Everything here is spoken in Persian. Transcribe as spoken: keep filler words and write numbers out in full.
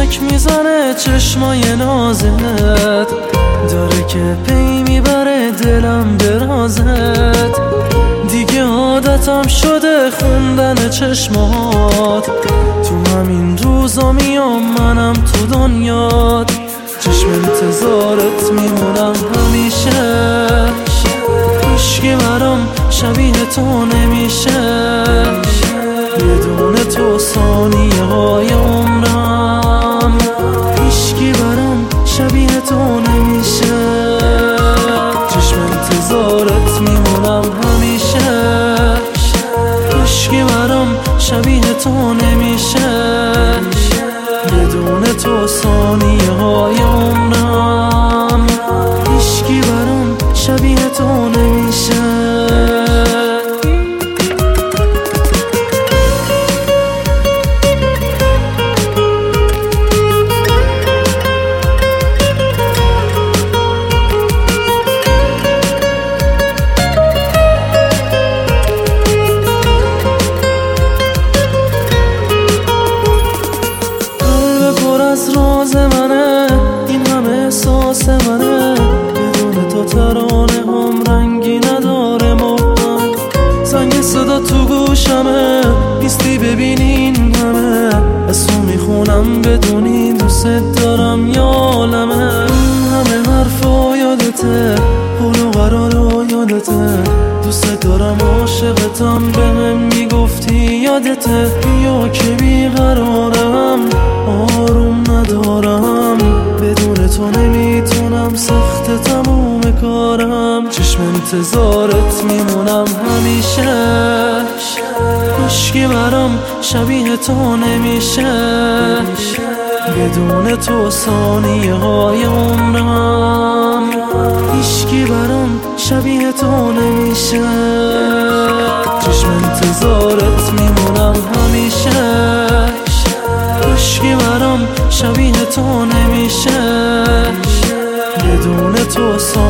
چک میزنه چشمای نازت، داره که پی میبره دلم به رازت. دیگه عادتم شده خوندن چشمات، تو همین روزا میام منم تو دنیات. چشم انتظارت میمونم همیشه، هیچکی برام شبیه تو نمیشه. بدون تو ثانیه های عمرم، هیچکی برام شبیه تو نمیشه. چشم انتظارت میمونم همیشه، هیچکی برام شبیه تو نمیشه. بدون تو ثانیه های عمرم، هیچکی برام شبیه تو نمیشه. از راز منه این همه احساس منه، بدون تو ترانه هم رنگی نداره محبت. زنگ صدا تو گوشمه نیستی ببینین همه، اسمو میخونم بدونی دوست دارم یا عالمه. همه حرفا یادته، حول و قرارا یادته، دوست دارم عاشقتم بهم میگفتی یادته. یا که بیقرارم آروم ندارم، بدون تو نمیتونم سخت تموم کارم. چشم انتظارت میمونم همیشه، هیچکی برام شبیه تو نمیشه. بدون تو ثانیه های عمرم، هیچکی برام شبیه تو نمیشه. چشم انتظارت میمونم همیشه، هیچکی برام شبیه تو نمیشه. بدون تو